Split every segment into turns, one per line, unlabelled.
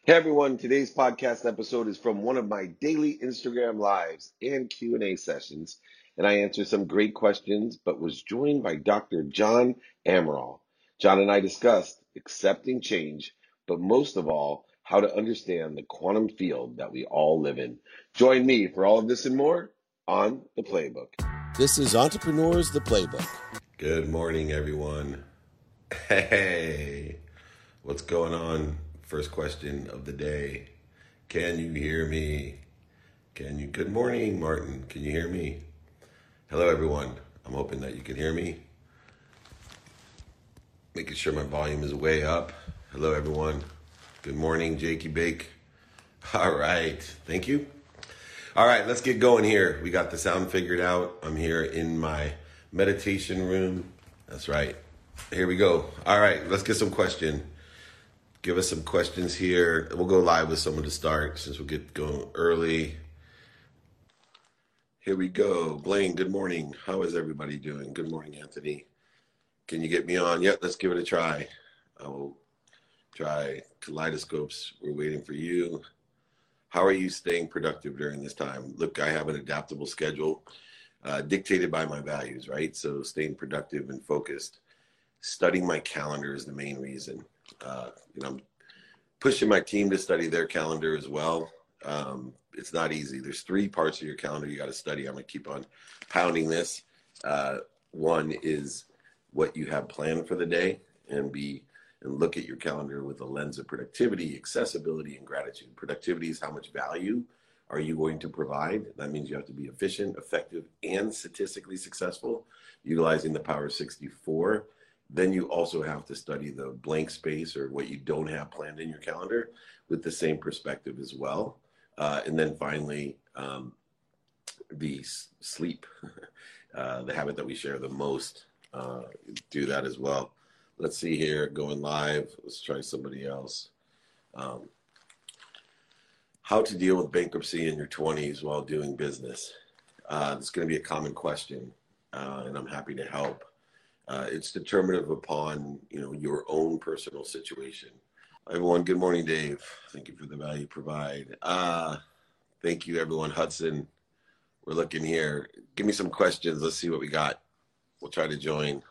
Hey everyone, today's podcast episode is from one of my daily Instagram lives and Q&A sessions, and I answered some great questions, but was joined by Dr. John Amaral. John and I discussed accepting change, but most of all, how to understand the quantum field that we all live in. Join me for all of this and more on The Playbook. This is Entrepreneurs The Playbook. Good morning, everyone. Hey, what's going on? First question of the day. Can you hear me? Good morning, Martin. Can you hear me? Hello, everyone. I'm hoping that you can hear me. Making sure my volume is way up. Hello, everyone. Good morning, Jakey Bake. All right. Thank you. All right, let's get going here. We got the sound figured out. I'm here in my meditation room. That's right. Here we go. All right, let's get some questions. Give us some questions here. We'll go live with someone to start since we'll get going early. Here we go. Blaine, good morning. How is everybody doing? Good morning, Anthony. Can you get me on? Yep, let's give it a try. I will try kaleidoscopes. We're waiting for you. How are you staying productive during this time? Look, I have an adaptable schedule dictated by my values, right? So staying productive and focused. Studying my calendar is the main reason. I'm pushing my team to study their calendar as well. It's not easy. There's 3 parts of your calendar you got to study. I'm going to keep on pounding this. One is what you have planned for the day, and look at your calendar with a lens of productivity, accessibility, and gratitude. Productivity is how much value are you going to provide. That means you have to be efficient, effective, and statistically successful, utilizing the power of 64. Then you also have to study the blank space or what you don't have planned in your calendar with the same perspective as well. And then finally, the sleep, the habit that we share the most, do that as well. Let's see here, going live. Let's try somebody else. How to deal with bankruptcy in your 20s while doing business. It's going to be a common question, and I'm happy to help. It's determinative upon, your own personal situation. Everyone, good morning, Dave. Thank you for the value you provide. Thank you, everyone. Hudson, we're looking here. Give me some questions. Let's see what we got. We'll try to join.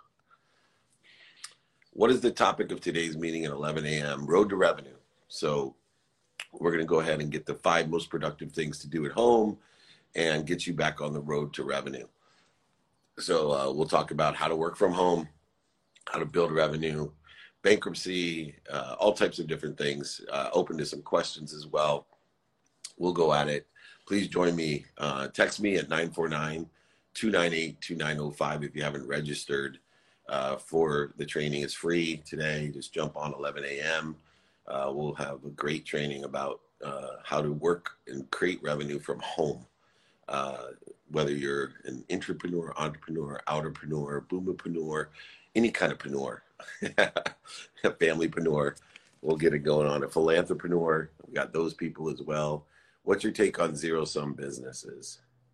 What is the topic of today's meeting at 11 a.m.? Road to revenue. So we're going to go ahead and get the 5 most productive things to do at home and get you back on the road to revenue. So we'll talk about how to work from home, how to build revenue, bankruptcy, all types of different things. Open to some questions as well. We'll go at it. Please join me. Text me at 949-298-2905 if you haven't registered for the training. It's free today. Just jump on 11 a.m. We'll have a great training about how to work and create revenue from home. Whether you're an intrapreneur, entrepreneur, outerpreneur, boomerpreneur, any kind of preneur, a familypreneur, we'll get it going on. A philanthropreneur, we got those people as well. What's your take on zero-sum businesses?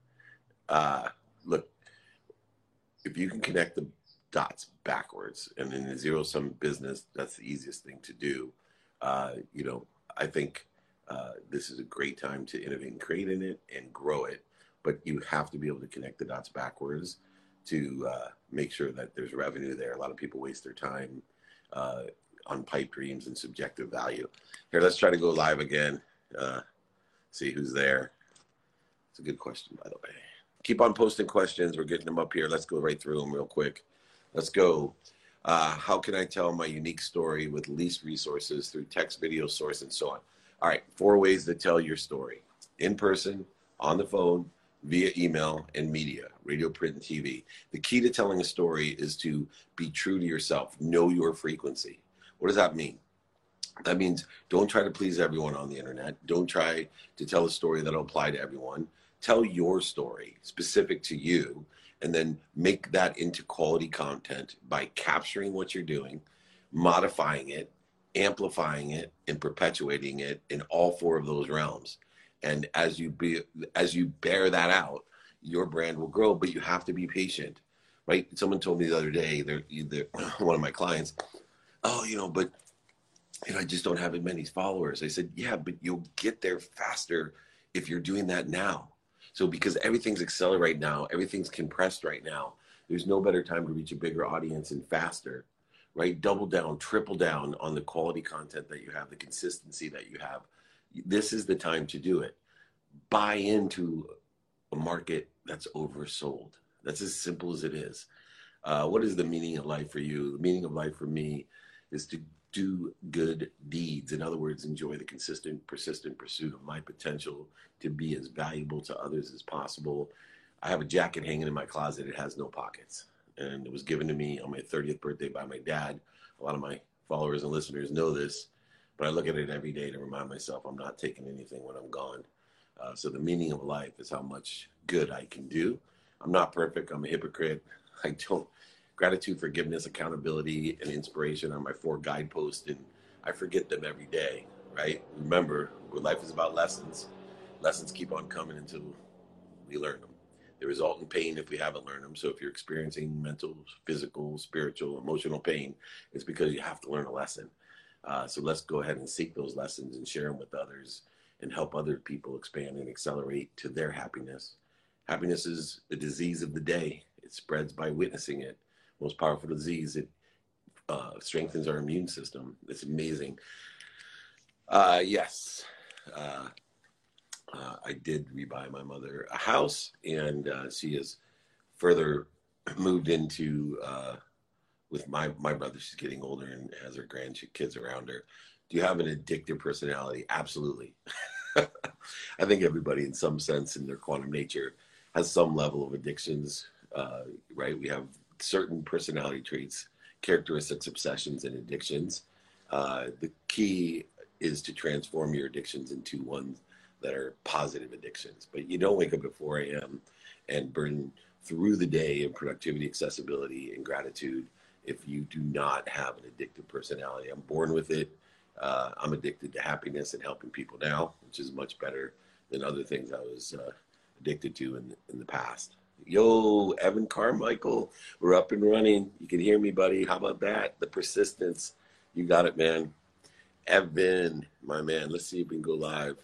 Look, if you can connect the dots backwards, and in a zero-sum business, that's the easiest thing to do. I think this is a great time to innovate and create in it and grow it. But you have to be able to connect the dots backwards to make sure that there's revenue there. A lot of people waste their time on pipe dreams and subjective value. Here, let's try to go live again. See who's there. It's a good question, by the way. Keep on posting questions. We're getting them up here. Let's go right through them real quick. Let's go. How can I tell my unique story with least resources through text, video, source, and so on? All right, 4 ways to tell your story. In person, on the phone, via email, and media, radio, print, and TV. The key to telling a story is to be true to yourself. Know your frequency. What does that mean? That means don't try to please everyone on the internet. Don't try to tell a story that'll apply to everyone. Tell your story specific to you, and then make that into quality content by capturing what you're doing, modifying it, amplifying it, and perpetuating it in all 4 of those realms. And as you bear that out, your brand will grow, but you have to be patient, right? Someone told me the other day, they're one of my clients, but I just don't have as many followers. I said, yeah, but you'll get there faster if you're doing that now. So because everything's accelerated now, everything's compressed right now, there's no better time to reach a bigger audience and faster, right? Double down, triple down on the quality content that you have, the consistency that you have. This is the time to do it. Buy into a market that's oversold. That's as simple as it is. What is the meaning of life for you? The meaning of life for me is to do good deeds. In other words, enjoy the consistent, persistent pursuit of my potential to be as valuable to others as possible. I have a jacket hanging in my closet. It has no pockets. And it was given to me on my 30th birthday by my dad. A lot of my followers and listeners know this, but I look at it every day to remind myself I'm not taking anything when I'm gone. So the meaning of life is how much good I can do. I'm not perfect. I'm a hypocrite. I don't. Gratitude, forgiveness, accountability, and inspiration are my 4 guideposts, and I forget them every day, right? Remember, life is about lessons. Lessons keep on coming until we learn them. They result in pain if we haven't learned them. So if you're experiencing mental, physical, spiritual, emotional pain, it's because you have to learn a lesson. So let's go ahead and seek those lessons and share them with others and help other people expand and accelerate to their happiness. Happiness is the disease of the day. It spreads by witnessing it. Most powerful disease. It strengthens our immune system. It's amazing. Yes, I did rebuy my mother a house, and she has further moved into with my brother. She's getting older and has her grandkids around her. Do you have an addictive personality? Absolutely. I think everybody, in some sense, in their quantum nature, has some level of addictions. Right? We have certain personality traits, characteristics, obsessions, and addictions. The key is to transform your addictions into ones that are positive addictions. But you don't wake up at 4 a.m. and burn through the day in productivity, accessibility, and gratitude if you do not have an addictive personality. I'm born with it. I'm addicted to happiness and helping people now, which is much better than other things I was addicted to in the past. Yo, Evan Carmichael, we're up and running. You can hear me, buddy. How about that? The persistence. You got it, man. Evan, my man. Let's see if we can go live.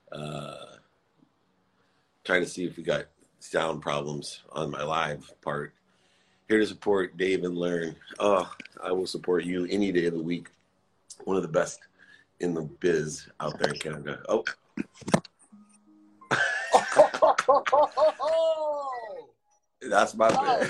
Trying to see if we got sound problems on my live part. Here to support Dave and learn. Oh, I will support you any day of the week. One of the best in the biz out there in Canada. Oh. That's my man.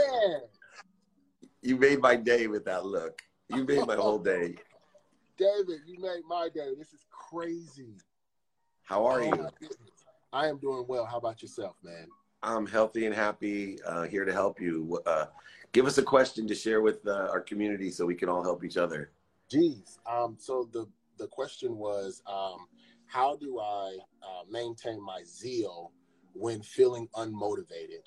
You made my day with that look. You made my whole day.
David, you made my day. This is crazy.
How are you?
I am doing well. How about yourself, man?
I'm healthy and happy, here to help you. Give us a question to share with our community so we can all help each other.
Geez. So the question was, how do I maintain my zeal when feeling unmotivated?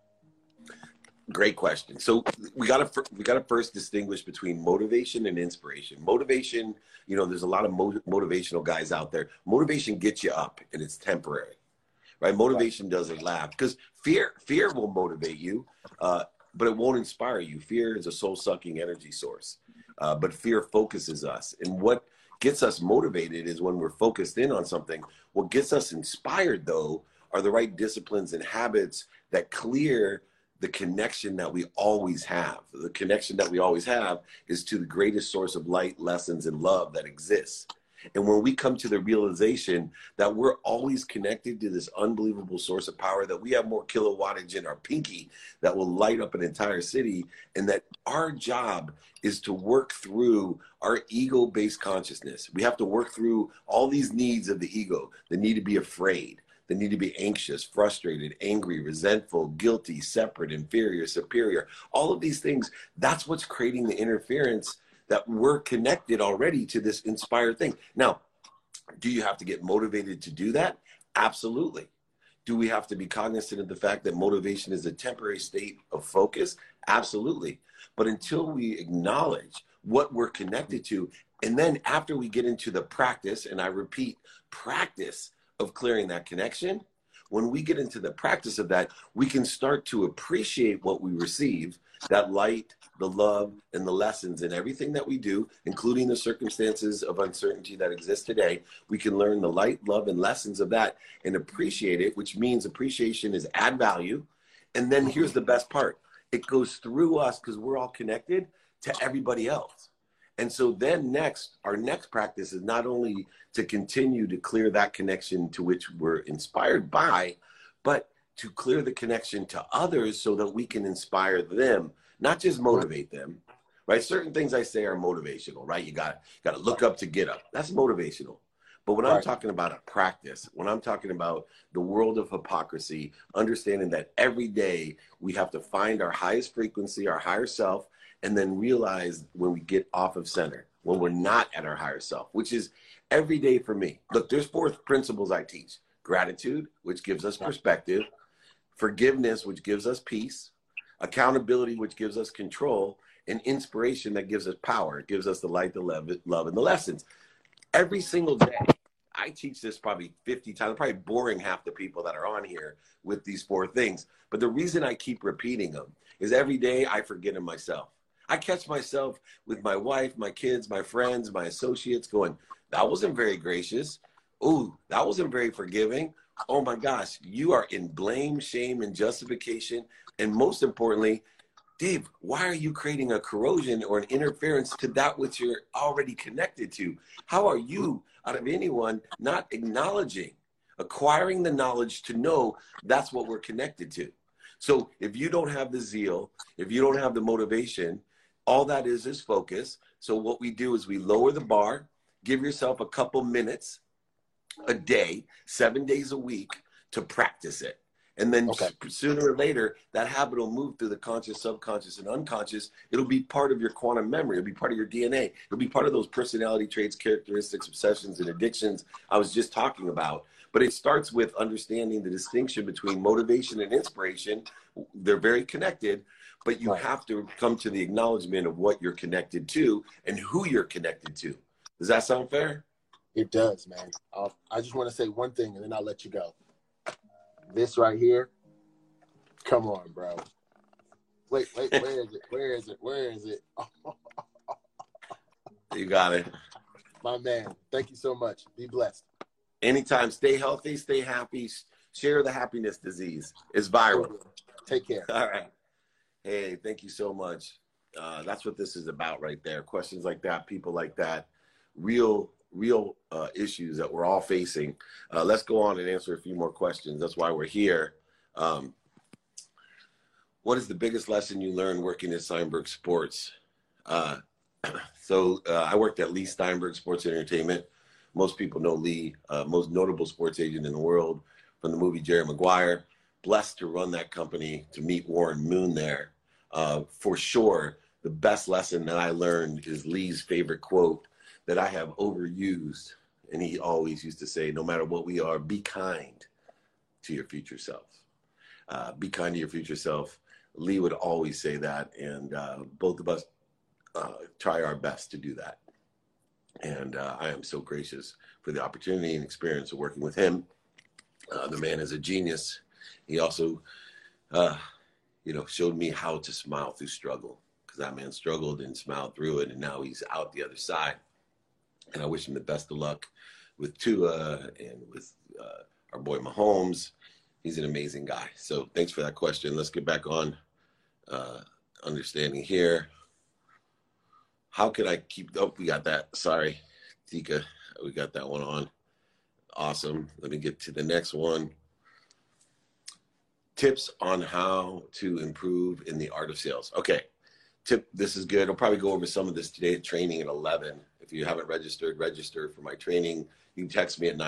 Great question. So we gotta first distinguish between motivation and inspiration. Motivation, there's a lot of motivational guys out there. Motivation gets you up, and it's temporary, right? Motivation doesn't last because fear will motivate you, but it won't inspire you. Fear is a soul-sucking energy source, but fear focuses us. And what gets us motivated is when we're focused in on something. What gets us inspired, though, are the right disciplines and habits that clear the connection that we always have. The connection that we always have is to the greatest source of light, lessons, and love that exists. And when we come to the realization that we're always connected to this unbelievable source of power, that we have more kilowattage in our pinky that will light up an entire city, and that our job is to work through our ego-based consciousness. We have to work through all these needs of the ego, the need to be afraid, the need to be anxious, frustrated, angry, resentful, guilty, separate, inferior, superior. All of these things, that's what's creating the interference that we're connected already to this inspired thing. Now, do you have to get motivated to do that? Absolutely. Do we have to be cognizant of the fact that motivation is a temporary state of focus? Absolutely. But until we acknowledge what we're connected to, and then after we get into the practice, and I repeat, practice of clearing that connection, when we get into the practice of that, we can start to appreciate what we receive, that light, the love, and the lessons in everything that we do, including the circumstances of uncertainty that exist today, we can learn the light, love, and lessons of that and appreciate it, which means appreciation is add value. And then here's the best part. It goes through us because we're all connected to everybody else. And so then our next practice is not only to continue to clear that connection to which we're inspired by, but to clear the connection to others so that we can inspire them, not just motivate them, right? Certain things I say are motivational, right? You got to look up to get up. That's motivational. But when I'm talking about a practice, when I'm talking about the world of hypocrisy, understanding that every day we have to find our highest frequency, our higher self, and then realize when we get off of center, when we're not at our higher self, which is every day for me. Look, there's 4 principles I teach. Gratitude, which gives us perspective. Forgiveness, which gives us peace. Accountability, which gives us control. And inspiration, that gives us power. It gives us the light, the love, and the lessons. Every single day, I teach this probably 50 times. I'm probably boring half the people that are on here with these 4 things. But the reason I keep repeating them is every day I forget them myself. I catch myself with my wife, my kids, my friends, my associates going, that wasn't very gracious. Ooh, that wasn't very forgiving. Oh my gosh, you are in blame, shame, and justification. And most importantly, Dave, why are you creating a corrosion or an interference to that which you're already connected to? How are you, out of anyone, not acknowledging, acquiring the knowledge to know that's what we're connected to? So if you don't have the zeal, if you don't have the motivation, all that is focus. So what we do is we lower the bar, give yourself a couple minutes a day, 7 days a week to practice it. And then sooner or later, that habit will move through the conscious, subconscious, and unconscious. It'll be part of your quantum memory. It'll be part of your DNA. It'll be part of those personality traits, characteristics, obsessions, and addictions I was just talking about. But it starts with understanding the distinction between motivation and inspiration. They're very connected, but you have to come to the acknowledgement of what you're connected to and who you're connected to. Does that sound fair?
It does, man. I just want to say one thing, and then I'll let you go. This right here, come on, bro. Wait, where is it? Where is it?
You got it.
My man, thank you so much. Be blessed.
Anytime. Stay healthy, stay happy. Share the happiness disease. It's viral.
Take care.
All right. Hey, thank you so much. That's what this is about right there. Questions like that, people like that, real issues that we're all facing. Let's go on and answer a few more questions. That's why we're here. What is the biggest lesson you learned working at Steinberg Sports? I worked at Lee Steinberg Sports Entertainment. Most people know Lee, most notable sports agent in the world from the movie Jerry Maguire. Blessed to run that company, to meet Warren Moon there. For sure, the best lesson that I learned is Lee's favorite quote that I have overused. And he always used to say, no matter what we are, be kind to your future self. Be kind to your future self. Lee would always say that. And both of us try our best to do that. And I am so gracious for the opportunity and experience of working with him. The man is a genius. He also, showed me how to smile through struggle, because that man struggled and smiled through it, and now he's out the other side. And I wish him the best of luck with Tua and with our boy Mahomes. He's an amazing guy. So thanks for that question. Let's get back on understanding here. How could I keep, we got that. Sorry, Tika, we got that one on. Awesome. Let me get to the next one. Tips on how to improve in the art of sales. Okay, this is good. I'll probably go over some of this today at training at 11. If you haven't registered, register for my training. You can text me at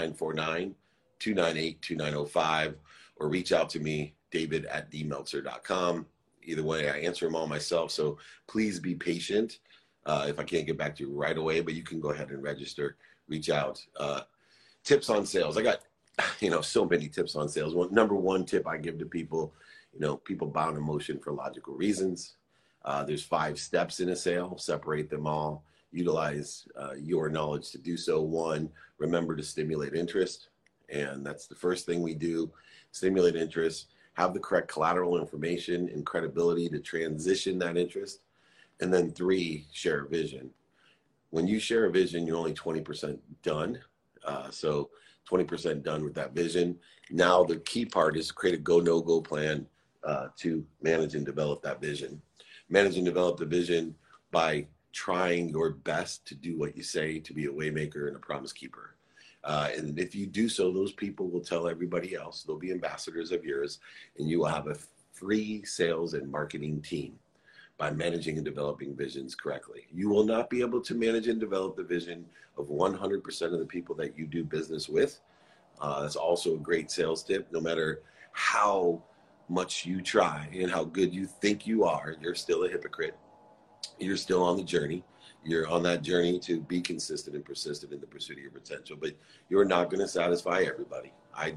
949-298-2905 or reach out to me, david@dmeltzer.com. Either way, I answer them all myself, so please be patient if I can't get back to you right away, but you can go ahead and register, reach out. Tips on sales. I got so many tips on sales. Number one tip I give to people, people bound emotion for logical reasons. There's 5 steps in a sale. Separate them all. Utilize your knowledge to do so. 1, remember to stimulate interest. And that's the first thing we do. Stimulate interest. Have the correct collateral information and credibility to transition that interest. And then 3, share a vision. When you share a vision, you're only 20% done. So 20% done with that vision. Now the key part is to create a go, no go plan to manage and develop that vision. Manage and develop the vision by trying your best to do what you say, to be a waymaker and a promise keeper. And if you do so, those people will tell everybody else. They'll be ambassadors of yours, and you will have a free sales and marketing team by managing and developing visions correctly. You will not be able to manage and develop the vision of 100% of the people that you do business with. That's also a great sales tip. No matter how much you try and how good you think you are, you're still a hypocrite. You're still on the journey. You're on that journey to be consistent and persistent in the pursuit of your potential, but you're not going to satisfy everybody. I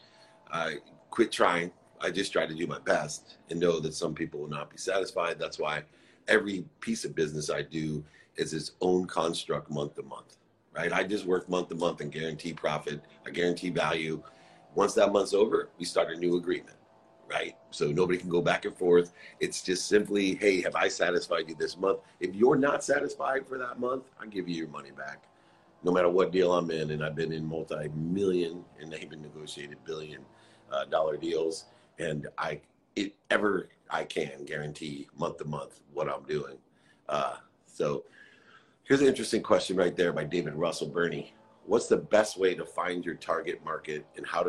quit trying. I just try to do my best and know that some people will not be satisfied. That's why every piece of business I do is its own construct month to month, right? I just work month to month and guarantee profit. I guarantee value. Once that month's over, we start a new agreement, right? So nobody can go back and forth. It's just simply, hey, have I satisfied you this month? If you're not satisfied for that month, I'll give you your money back, no matter what deal I'm in. And I've been in multi-million and even negotiated billion-dollar deals. And I can guarantee month to month what I'm doing. So here's an interesting question right there by David Russell Burney. What's the best way to find your target market and how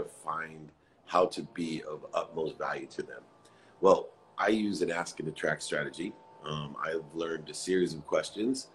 to be of utmost value to them? Well, I use an ask and attract strategy. I've learned a series of questions.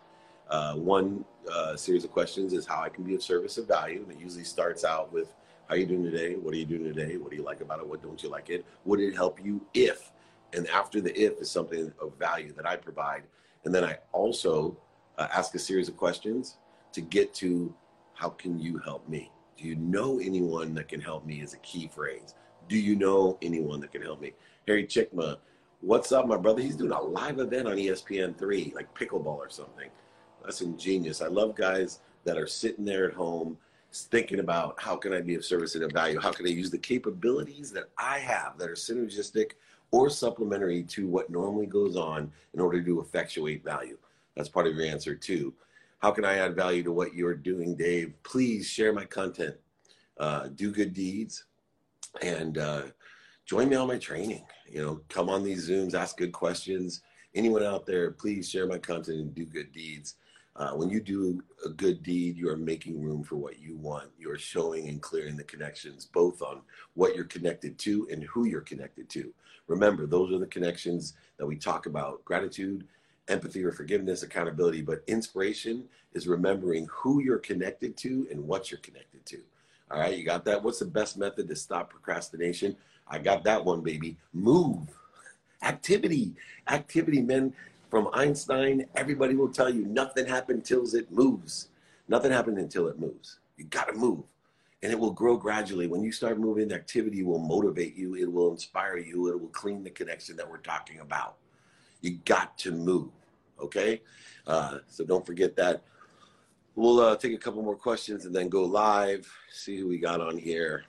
One series of questions is how I can be of service of value. And it usually starts out with, how are you doing today? What are you doing today? What do you like about it? What don't you like it? Would it help you if? And after the if is something of value that I provide. And then I also ask a series of questions to get to, how can you help me? Do you know anyone that can help me is a key phrase. Do you know anyone that can help me? Harry Chickma, what's up, my brother? He's doing a live event on ESPN3, like pickleball or something. That's ingenious. I love guys that are sitting there at home thinking about, how can I be of service and of value? How can I use the capabilities that I have that are synergistic or supplementary to what normally goes on in order to effectuate value? That's part of your answer too. How can I add value to what you're doing, Dave? Please share my content, do good deeds, and join me on my training. Come on these Zooms, ask good questions. Anyone out there, please share my content and do good deeds. When you do a good deed, you are making room for what you want. You are showing and clearing the connections, both on what you're connected to and who you're connected to. Remember, those are the connections that we talk about: gratitude, empathy or forgiveness, accountability. But inspiration is remembering who you're connected to and what you're connected to. All right, you got that? What's the best method to stop procrastination? I got that one, baby. Move. Activity, men. From Einstein, everybody will tell you nothing happened until it moves. Nothing happened until it moves. You got to move. And it will grow gradually. When you start moving, activity will motivate you. It will inspire you. It will clean the connection that we're talking about. You got to move, okay? So don't forget that. We'll take a couple more questions and then go live, see who we got on here.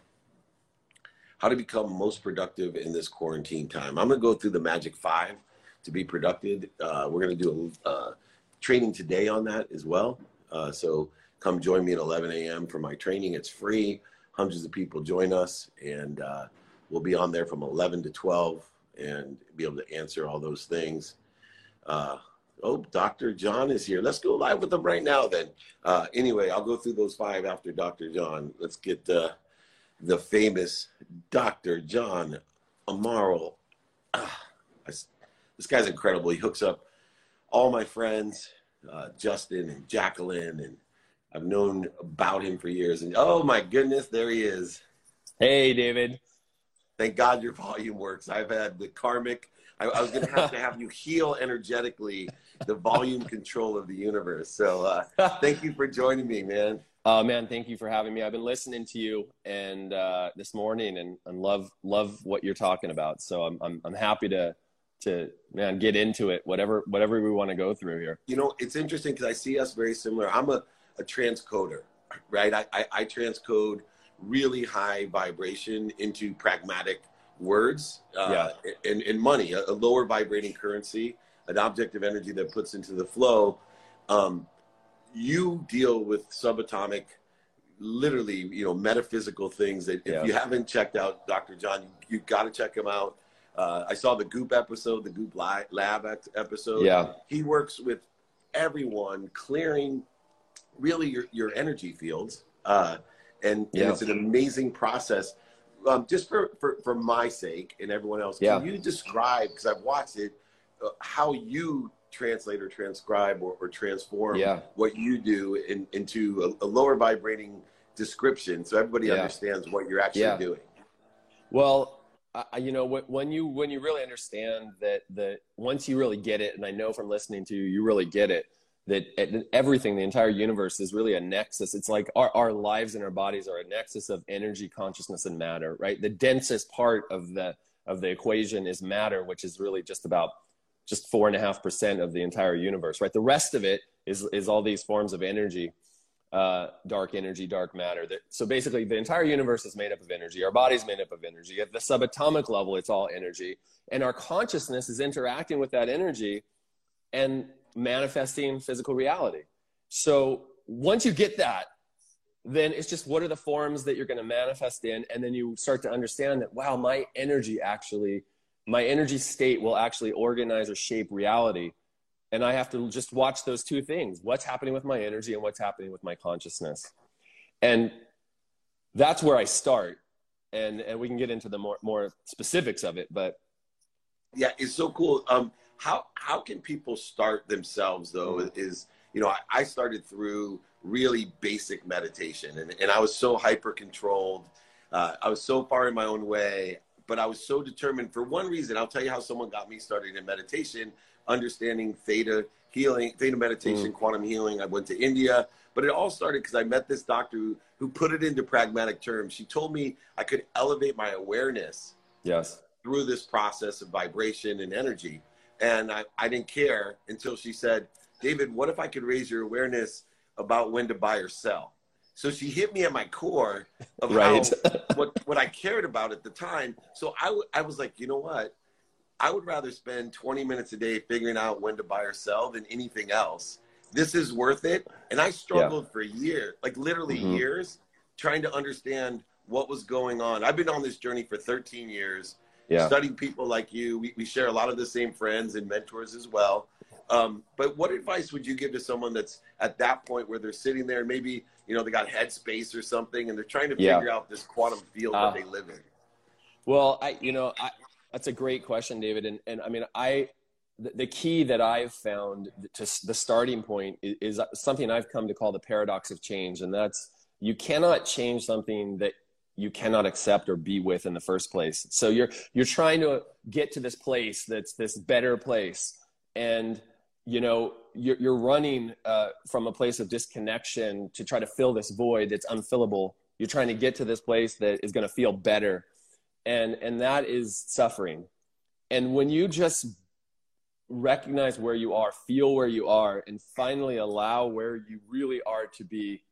How to become most productive in this quarantine time. I'm going to go through the Magic 5 to be productive. We're going to do a training today on that as well. So come join me at 11 a.m. for my training. It's free. Hundreds of people join us, and we'll be on there from 11 to 12 and be able to answer all those things. Dr. John is here. Let's go live with them right now then. Anyway, I'll go through those 5 after Dr. John. Let's get the famous Dr. John Amaro. This guy's incredible. He hooks up all my friends, Justin and Jacqueline, and I've known about him for years. And oh my goodness, there he is.
Hey, David.
Thank God your volume works. I've had the karmic. I was going to have you heal energetically the volume control of the universe. So thank you for joining me, man.
Oh man, thank you for having me. I've been listening to you and this morning and love what you're talking about. So I'm happy to get into it, whatever we want to go through here.
It's interesting because I see us very similar. I'm a transcoder, right? I transcode really high vibration into pragmatic words and money, a lower vibrating currency. an object of energy that puts into the flow. You deal with subatomic, literally, you know, metaphysical things that if you haven't checked out Dr. John, you got to check him out. I saw the Goop episode, the Goop Lab episode.
Yeah.
He works with everyone clearing really your energy fields. And it's an amazing process. Just for my sake and everyone else, can you describe, because I've watched it, how you translate or transcribe or transform what you do into a lower vibrating description so everybody understands what you're actually doing? Well,
you know, when you really understand that once you really get it, and I know from listening to you, you really get it, that everything, the entire universe is really a nexus. It's like our lives and our bodies are a nexus of energy, consciousness, and matter, right? The densest part of the equation is matter, which is really just 4.5% of the entire universe, right? The rest of it is all these forms of energy, dark energy, dark matter. So basically the entire universe is made up of energy. Our body's made up of energy. At the subatomic level, it's all energy. And our consciousness is interacting with that energy and manifesting physical reality. So once you get that, then it's just, what are the forms that you're going to manifest in? And then you start to understand that, wow, my energy state will actually organize or shape reality. And I have to just watch those two things, what's happening with my energy and what's happening with my consciousness. And that's where I start. And we can get into the more specifics of it, but.
Yeah, it's so cool. How can people start themselves though? Is, you know, I started through really basic meditation and I was so hyper controlled. I was so far in my own way, but I was so determined for one reason. I'll tell you how someone got me started in meditation, understanding theta healing, theta meditation, quantum healing. I went to India, but it all started because I met this doctor who put it into pragmatic terms. She told me I could elevate my awareness through this process of vibration and energy. And I didn't care until she said, David, what if I could raise your awareness about when to buy or sell? So she hit me at my core of what I cared about at the time. So I was like, you know what? I would rather spend 20 minutes a day figuring out when to buy or sell than anything else. This is worth it. And I struggled for years, like literally years, trying to understand what was going on. I've been on this journey for 13 years. Studying people like you. We share a lot of the same friends and mentors as well. But what advice would you give to someone that's at that point where they're sitting there, maybe, you know, they got headspace or something and they're trying to figure out this quantum field that they live in?
Well, that's a great question, David. And I mean, the key that I've found to the starting point is something I've come to call the paradox of change. And that's, you cannot change something that you cannot accept or be with in the first place. So you're trying to get to this place that's this better place, and you know you're running from a place of disconnection to try to fill this void that's unfillable. You're trying to get to this place that is going to feel better, and that is suffering. And when you just recognize where you are, feel where you are, and finally allow where you really are to be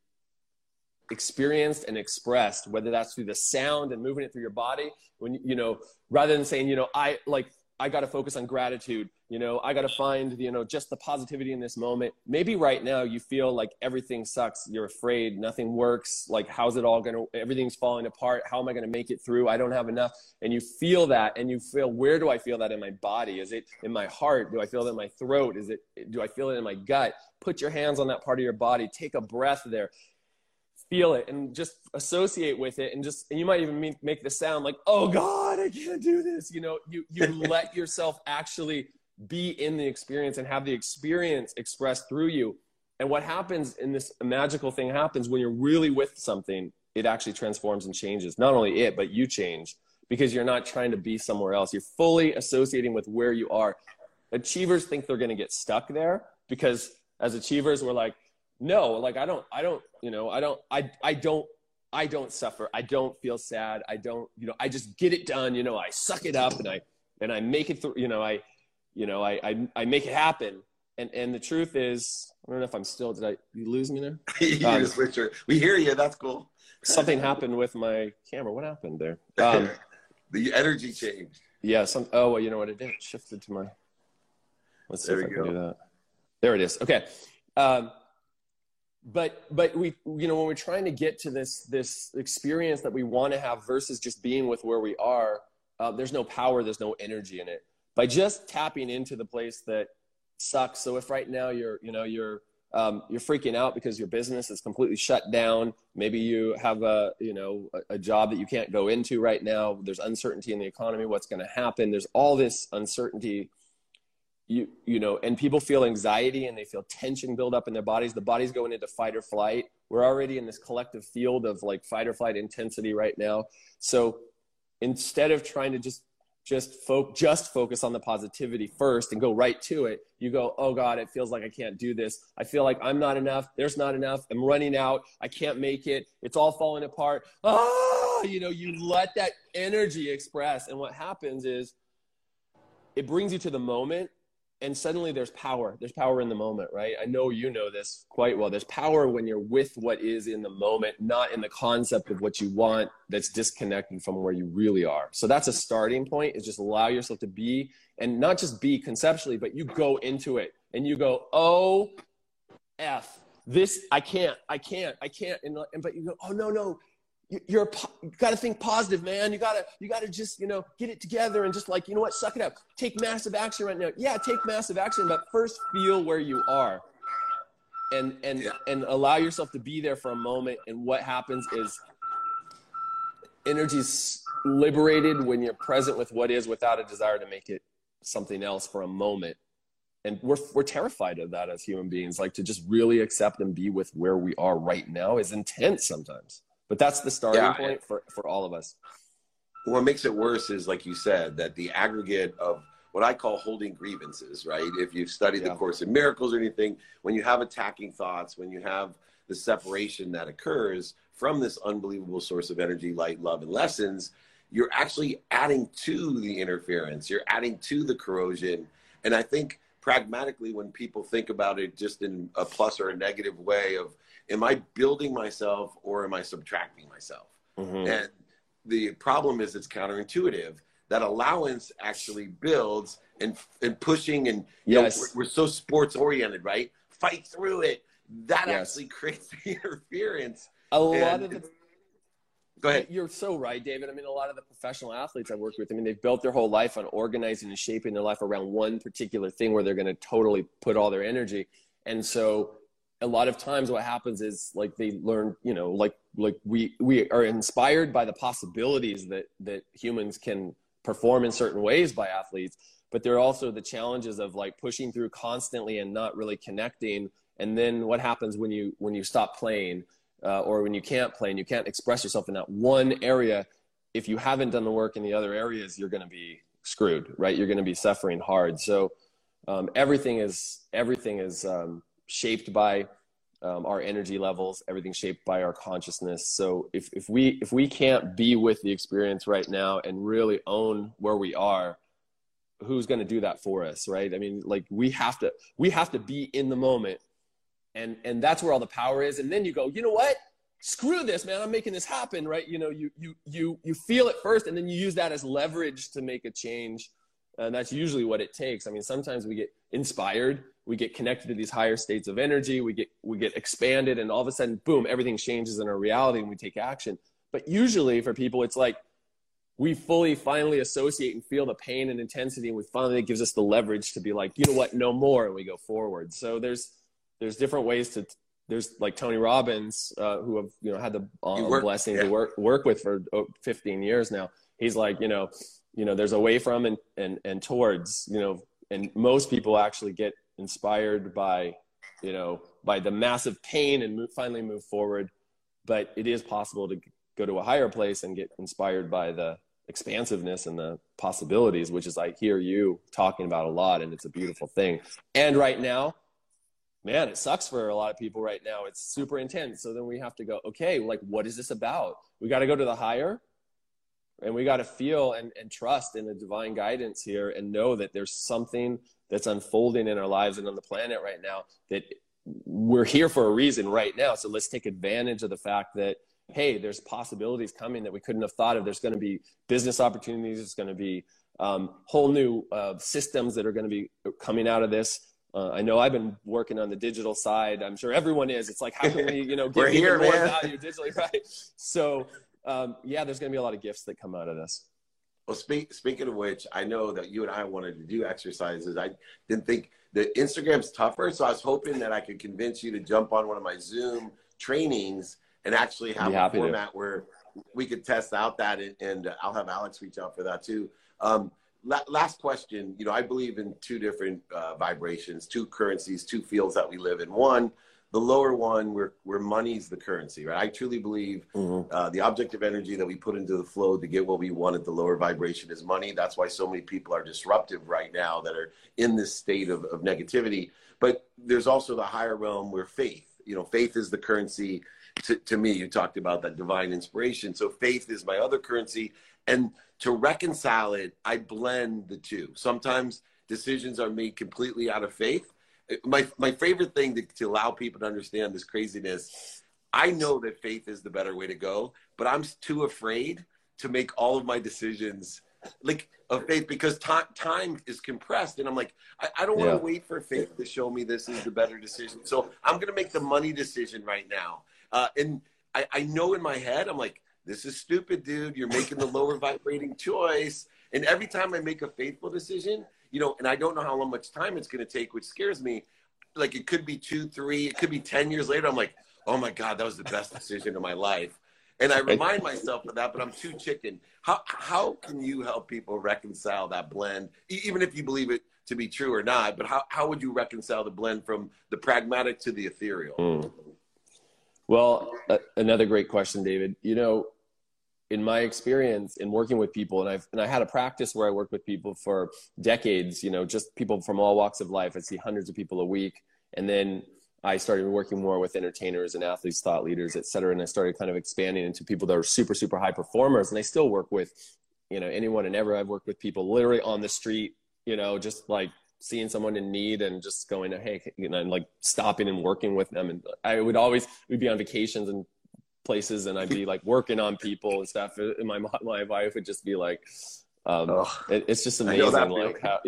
experienced and expressed, whether that's through the sound and moving it through your body, when you know, rather than saying, you know, I got to focus on gratitude, you know, I got to find, you know, just the positivity in this moment. Maybe right now you feel like everything sucks, you're afraid, nothing works, like how's it all gonna, everything's falling apart, how am I going to make it through, I don't have enough. And you feel that, and you feel, where do I feel that in my body? Is it in my heart? Do I feel it in my throat? Do I feel it in my gut? Put your hands on that part of your body, take a breath there. Feel it and just associate with it, and you might even make the sound like, oh God, I can't do this. You know, you let yourself actually be in the experience and have the experience expressed through you. And what happens in this magical thing happens when you're really with something, it actually transforms and changes. Not only it, but you change, because you're not trying to be somewhere else. You're fully associating with where you are. Achievers think they're going to get stuck there, because as achievers, we're like, no, like I don't suffer. I don't feel sad. I just get it done. You know, I suck it up and I make it through, I make it happen. And the truth is, I don't know if I'm still, did you lose me there?
We hear you. That's cool.
Something happened with my camera. What happened there?
The energy changed.
Yeah. Oh, well, you know what it did? It shifted to my, Let's see if I can do that. There it is. Okay. But we, you know, when we're trying to get to this experience that we want to have versus just being with where we are, there's no power, there's no energy in it. By just tapping into the place that sucks. So if right now you're freaking out because your business is completely shut down, maybe you have a job that you can't go into right now. There's uncertainty in the economy. What's going to happen? There's all this uncertainty. You know, and people feel anxiety and they feel tension build up in their bodies. The body's going into fight or flight. We're already in this collective field of like fight or flight intensity right now. So instead of trying to just focus on the positivity first and go right to it, you go, oh God, it feels like I can't do this. I feel like I'm not enough. There's not enough. I'm running out. I can't make it. It's all falling apart. You know, you let that energy express. And what happens is it brings you to the moment. And suddenly there's power. There's power in the moment, right? I know you know this quite well. There's power when you're with what is in the moment, not in the concept of what you want that's disconnected from where you really are. So that's a starting point, is just allow yourself to be, and not just be conceptually, but you go into it and you go, oh, F, this, I can't. But you go, oh, no. You got to think positive, man. You got to just, you know, get it together and just like, you know what, suck it up. Take massive action right now. Yeah, take massive action, but first feel where you are and allow yourself to be there for a moment. And what happens is energy's liberated when you're present with what is without a desire to make it something else for a moment. And we're terrified of that as human beings. Like, to just really accept and be with where we are right now is intense sometimes. But that's the starting point for all of us.
What makes it worse is, like you said, that the aggregate of what I call holding grievances, right? If you've studied the Course in Miracles or anything, when you have attacking thoughts, when you have the separation that occurs from this unbelievable source of energy, light, love, and lessons, you're actually adding to the interference. You're adding to the corrosion. And I think pragmatically, when people think about it just in a plus or a negative way of, am I building myself or am I subtracting myself? Mm-hmm. And the problem is, it's counterintuitive. That allowance actually builds and pushing, and you know, we're so sports oriented, right? Fight through it. That actually creates the interference. Go ahead.
You're so right, David. I mean, a lot of the professional athletes I work with, I mean, they've built their whole life on organizing and shaping their life around one particular thing where they're going to totally put all their energy. And so a lot of times what happens is, like, they learn, you know, like we are inspired by the possibilities that humans can perform in certain ways by athletes, but there are also the challenges of like pushing through constantly and not really connecting. And then what happens when you stop playing, or when you can't play and you can't express yourself in that one area? If you haven't done the work in the other areas, you're going to be screwed, right? You're going to be suffering hard. So everything is shaped by our energy levels. Everything's shaped by our consciousness. So if we can't be with the experience right now and really own where we are, who's going to do that for us, right? I mean, like, we have to be in the moment, and that's where all the power is. And then you go, you know what? Screw this, man. I'm making this happen, right? You know, you feel it first, and then you use that as leverage to make a change. And that's usually what it takes. I mean, sometimes we get inspired, we get connected to these higher states of energy, we get expanded, and all of a sudden, boom, everything changes in our reality and we take action. But usually for people, it's like we finally associate and feel the pain and intensity, and it gives us the leverage to be like, you know what, no more, and we go forward. So there's different ways there's like Tony Robbins, who have, you know, had the blessing to work with for 15 years now. He's like, you know, there's away from and towards, you know, and most people actually get inspired by the massive pain and finally move forward. But it is possible to go to a higher place and get inspired by the expansiveness and the possibilities, which is, I hear you talking about a lot, and it's a beautiful thing. And right now, man, it sucks for a lot of people right now. It's super intense. So then we have to go, okay, like, what is this about? We got to go to the higher, and we got to feel and trust in the divine guidance here, and know that there's something that's unfolding in our lives and on the planet right now, that we're here for a reason right now. So let's take advantage of the fact that, hey, there's possibilities coming that we couldn't have thought of. There's going to be business opportunities. There's going to be whole new systems that are going to be coming out of this. I know I've been working on the digital side. I'm sure everyone is. It's like, how can we, give even more value digitally, right? So, yeah, there's going to be a lot of gifts that come out of this.
Well, speaking of which, I know that you and I wanted to do exercises. I didn't think the Instagram's tougher, so I was hoping that I could convince you to jump on one of my Zoom trainings and actually have a format where we could test out that, and I'll have Alex reach out for that too. Last question. I believe in two different vibrations, two currencies, two fields that we live in. One, the lower one, where money's the currency, right? I truly believe the objective energy that we put into the flow to get what we want at the lower vibration is money. That's why so many people are disruptive right now that are in this state of negativity. But there's also the higher realm where faith, faith is the currency. To me, you talked about that divine inspiration. So faith is my other currency. And to reconcile it, I blend the two. Sometimes decisions are made completely out of faith. My favorite thing to allow people to understand this craziness, I know that faith is the better way to go, but I'm too afraid to make all of my decisions like of faith because time is compressed. And I'm like, I don't want to wait for faith to show me this is the better decision. So I'm going to make the money decision right now. And I know in my head, I'm like, this is stupid, dude. You're making the lower vibrating choice. And every time I make a faithful decision, and I don't know how much time it's going to take, which scares me. Like it could be 2, 3, it could be 10 years later. I'm like, oh my God, that was the best decision of my life. And I remind myself of that, but I'm too chicken. How can you help people reconcile that blend, even if you believe it to be true or not? But how would you reconcile the blend from the pragmatic to the ethereal?
Well, another great question, David. In my experience in working with people, and I had a practice where I worked with people for decades, just people from all walks of life. I'd see hundreds of people a week. And then I started working more with entertainers and athletes, thought leaders, et cetera. And I started kind of expanding into people that are super, super high performers. And I still work with, anyone and ever. I've worked with people literally on the street, just like seeing someone in need and just going, hey, and like stopping and working with them. And we'd be on vacations and places and I'd be like working on people and stuff. And my wife would just be like, it's just amazing. Like how,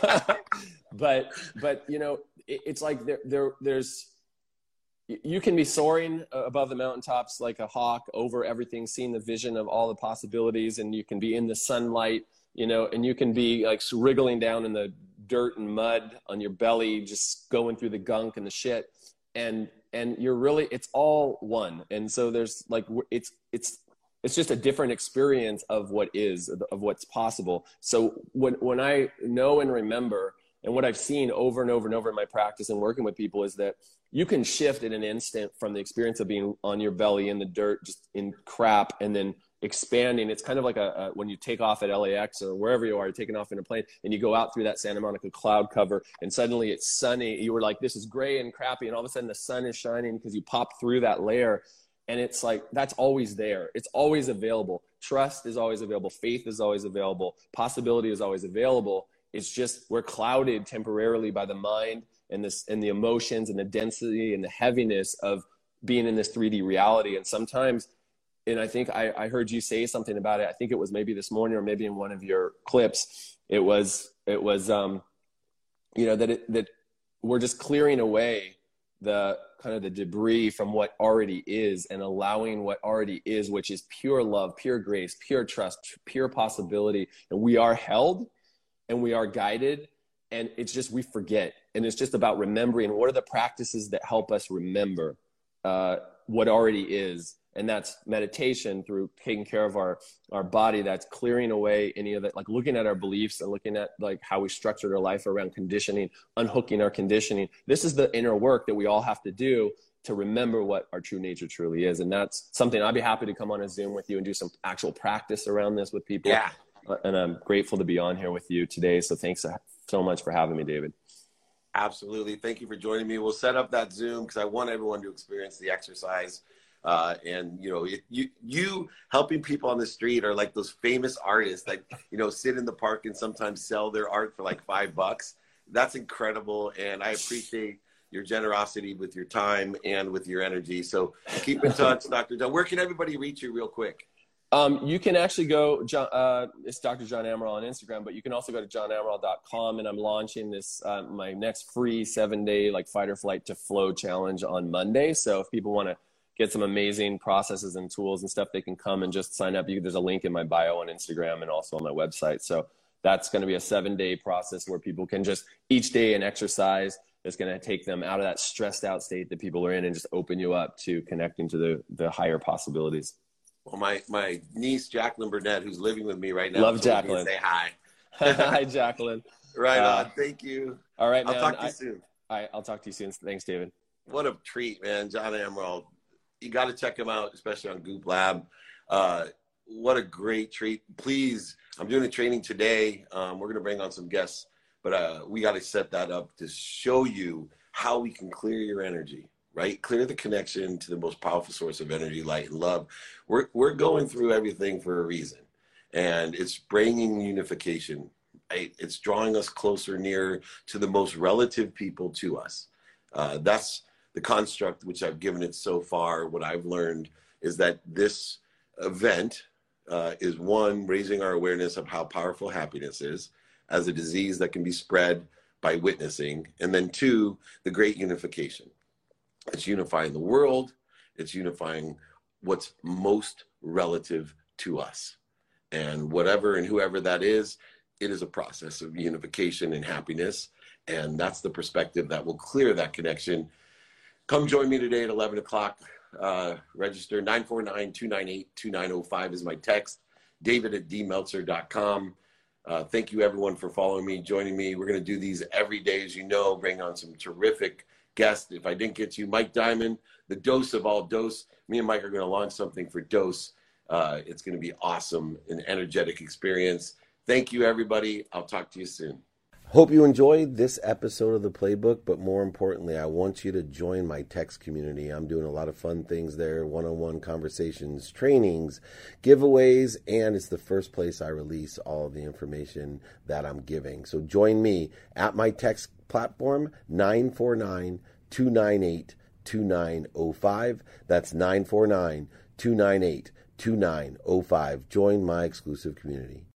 but it's like there's, you can be soaring above the mountaintops like a hawk over everything, seeing the vision of all the possibilities. And you can be in the sunlight, and you can be like wriggling down in the dirt and mud on your belly, just going through the gunk and the shit. And you're really, it's all one. And so there's like, it's just a different experience of what is, of what's possible. So when I know and remember, and what I've seen over and over and over in my practice and working with people is that you can shift in an instant from the experience of being on your belly in the dirt, just in crap, and then expanding. It's kind of like when you take off at LAX or wherever you are, you're taking off in a plane and you go out through that Santa Monica cloud cover and suddenly it's sunny. You were like, this is gray and crappy. And all of a sudden the sun is shining because you pop through that layer. And it's like, that's always there. It's always available. Trust is always available. Faith is always available. Possibility is always available. It's just, we're clouded temporarily by the mind and the emotions and the density and the heaviness of being in this 3D reality. And sometimes, and I think I heard you say something about it. I think it was maybe this morning or maybe in one of your clips. It was that we're just clearing away the kind of the debris from what already is and allowing what already is, which is pure love, pure grace, pure trust, pure possibility. And we are held and we are guided, and it's just, we forget. And it's just about remembering what are the practices that help us remember what already is. And that's meditation through taking care of our body. That's clearing away any of that, like looking at our beliefs and looking at like how we structured our life around conditioning, unhooking our conditioning. This is the inner work that we all have to do to remember what our true nature truly is. And that's something I'd be happy to come on a Zoom with you and do some actual practice around this with people.
Yeah.
And I'm grateful to be on here with you today. So thanks so much for having me, David.
Absolutely. Thank you for joining me. We'll set up that Zoom because I want everyone to experience the exercise. And you helping people on the street are like those famous artists that, sit in the park and sometimes sell their art for like $5. That's incredible. And I appreciate your generosity with your time and with your energy. So keep in touch, Dr. Dunn. Where can everybody reach you real quick?
You can actually go, it's Dr. John Amaral on Instagram, but you can also go to johnamaral.com, and I'm launching this, my next free 7-day like fight or flight to flow challenge on Monday. So if people want to get some amazing processes and tools and stuff, they can come and just sign up. There's a link in my bio on Instagram and also on my website. So that's going to be a 7-day process where people can just each day an exercise that's going to take them out of that stressed out state that people are in and just open you up to connecting to the higher possibilities.
Well, my niece, Jacqueline Burnett, who's living with me right now.
Love Jacqueline.
Say hi.
Hi, Jacqueline.
Right on. Thank you.
All right, man.
I'll talk to you soon.
All right, I'll talk to you soon. Thanks, David.
What a treat, man. John Amaral. You got to check him out, especially on Goop Lab. What a great treat. Please, I'm doing a training today. We're going to bring on some guests, but we got to set that up to show you how we can clear your energy. Right? Clear the connection to the most powerful source of energy, light, and love. We're going through everything for a reason. And it's bringing unification. Right? It's drawing us closer, near to the most relative people to us. That's the construct which I've given it so far. What I've learned is that this event is, one, raising our awareness of how powerful happiness is as a disease that can be spread by witnessing. And then two, the great unification. It's unifying the world. It's unifying what's most relative to us. And whatever and whoever that is, it is a process of unification and happiness. And that's the perspective that will clear that connection. Come join me today at 11 o'clock. Register 949-298-2905 is my text. David@dmeltzer.com. Thank you, everyone, for following me, joining me. We're going to do these every day, as you know, bring on some terrific guest. If I didn't get to you, Mike Diamond, the dose of all dose. Me and Mike are going to launch something for dose. It's going to be awesome, an energetic experience. Thank you, everybody. I'll talk to you soon. Hope you enjoyed this episode of The Playbook, but more importantly, I want you to join my text community. I'm doing a lot of fun things there, one-on-one conversations, trainings, giveaways, and it's the first place I release all of the information that I'm giving. So join me at my text platform, 949-298-2905. That's 949-298-2905. Join my exclusive community.